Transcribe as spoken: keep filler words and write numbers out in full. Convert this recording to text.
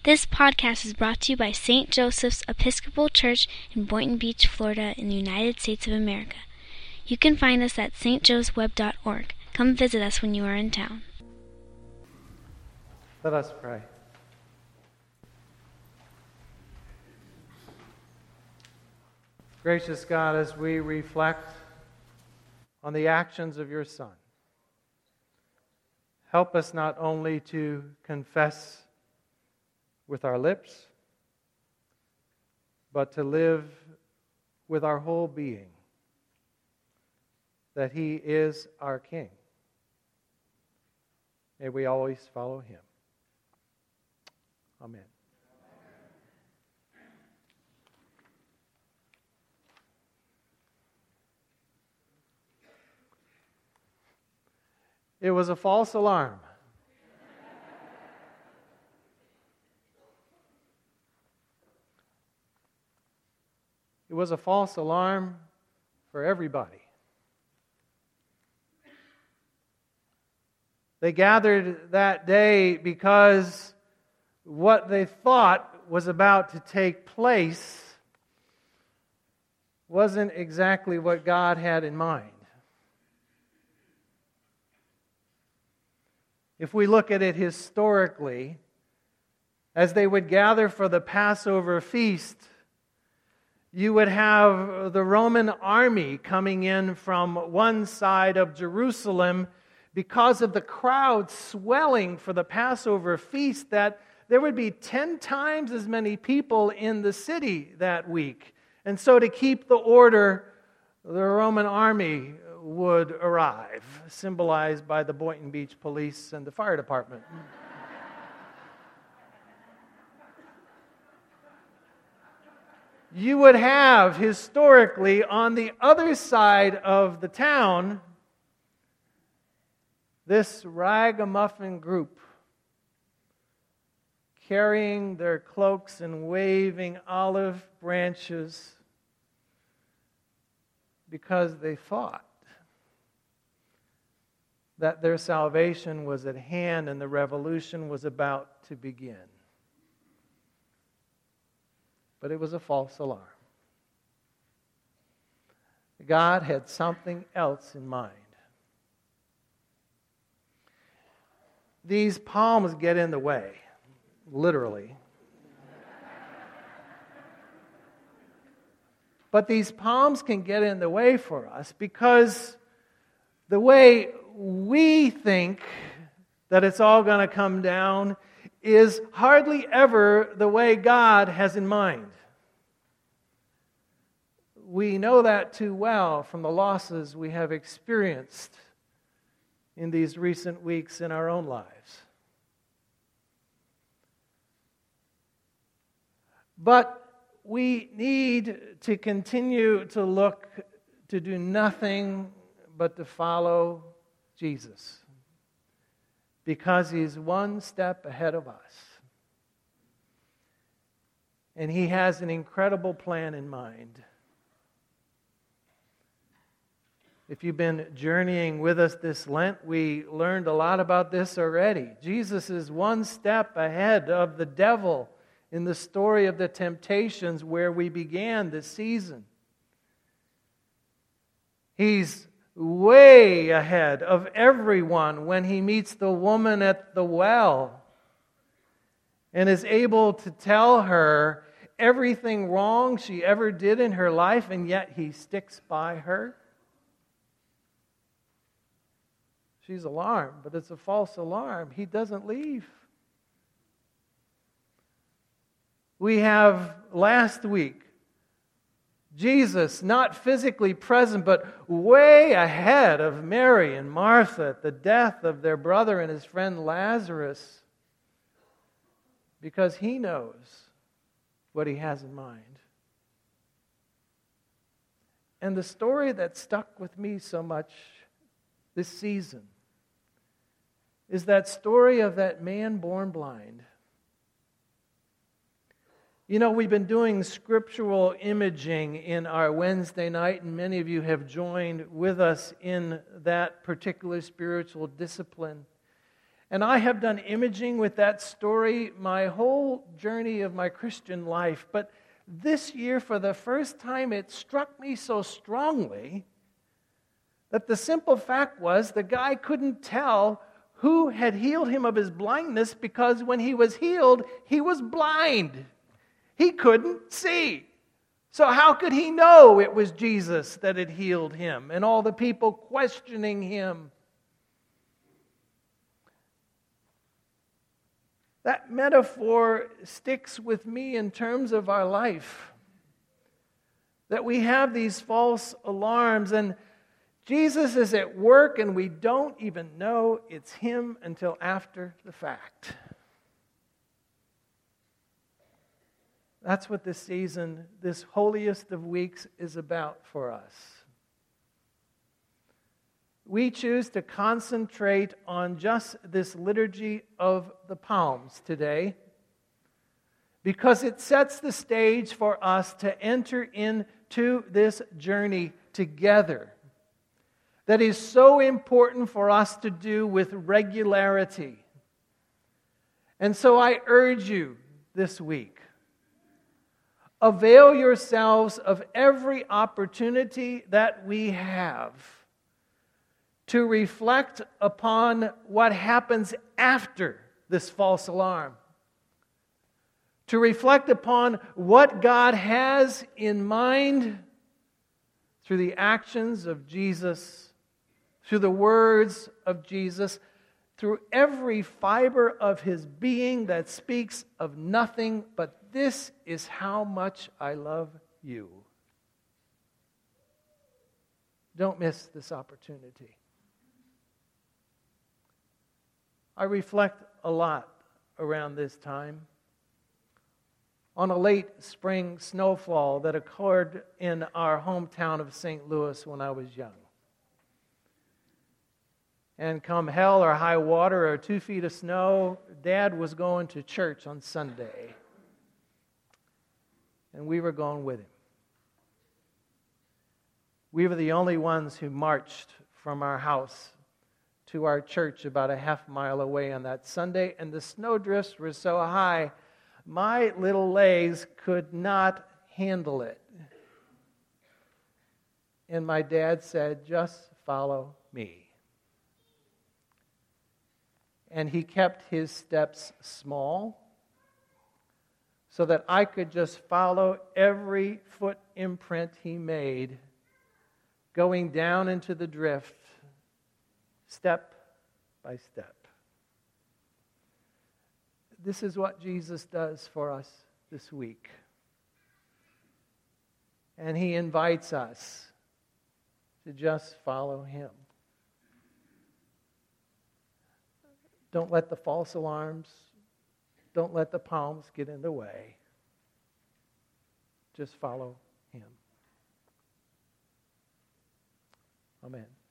This podcast is brought to you by Saint Joseph's Episcopal Church in Boynton Beach, Florida, in the United States of America. You can find us at s t joes web dot org. Come visit us when you are in town. Let us pray. Gracious God, as we reflect on the actions of your Son, help us not only to confess with our lips, but to live with our whole being, that He is our King. May we always follow Him. Amen. It was a false alarm. It was a false alarm for everybody. They gathered that day because what they thought was about to take place wasn't exactly what God had in mind. If we look at it historically, as they would gather for the Passover feast, you would have the Roman army coming in from one side of Jerusalem because of the crowd swelling for the Passover feast, that there would be ten times as many people in the city that week. And so to keep the order, the Roman army would arrive, symbolized by the Boynton Beach Police and the fire department. You would have, historically, on the other side of the town, this ragamuffin group carrying their cloaks and waving olive branches because they thought that their salvation was at hand and the revolution was about to begin. But it was a false alarm. God had something else in mind. These palms get in the way, literally. But these palms can get in the way for us because the way we think that it's all going to come down is hardly ever the way God has in mind. We know that too well from the losses we have experienced in these recent weeks in our own lives. But we need to continue to look to do nothing but to follow Jesus, because He's one step ahead of us. And He has an incredible plan in mind. If you've been journeying with us this Lent, we learned a lot about this already. Jesus is one step ahead of the devil in the story of the temptations where we began this season. He's way ahead of everyone when He meets the woman at the well and is able to tell her everything wrong she ever did in her life, and yet He sticks by her. She's alarmed, but it's a false alarm. He doesn't leave. We have last week Jesus not physically present, but way ahead of Mary and Martha at the death of their brother and his friend Lazarus, because He knows what He has in mind. And the story that stuck with me so much this season is that story of that man born blind. You know, we've been doing scriptural imaging in our Wednesday night, and many of you have joined with us in that particular spiritual discipline. And I have done imaging with that story my whole journey of my Christian life. But this year, for the first time, it struck me so strongly that the simple fact was the guy couldn't tell who had healed him of his blindness, because when he was healed, he was blind. He couldn't see. So how could he know it was Jesus that had healed him, and all the people questioning him? That metaphor sticks with me in terms of our life. That we have these false alarms, and Jesus is at work and we don't even know it's Him until after the fact. That's what this season, this holiest of weeks, is about for us. We choose to concentrate on just this liturgy of the Palms today because it sets the stage for us to enter into this journey together that is so important for us to do with regularity. And so I urge you this week, avail yourselves of every opportunity that we have to reflect upon what happens after this false alarm. To reflect upon what God has in mind through the actions of Jesus, through the words of Jesus, through every fiber of His being that speaks of nothing but this is how much I love you. Don't miss this opportunity. I reflect a lot around this time on a late spring snowfall that occurred in our hometown of Saint Louis when I was young. And come hell or high water or two feet of snow, Dad was going to church on Sunday. And we were going with him. We were the only ones who marched from our house to our church about a half mile away on that Sunday, and the snowdrifts were so high, my little legs could not handle it. And my dad said, "Just follow me." And he kept his steps small so that I could just follow every foot imprint he made, going down into the drift, step by step. This is what Jesus does for us this week. And He invites us to just follow Him. Don't let the false alarms, don't let the palms get in the way. Just follow Him. Amen.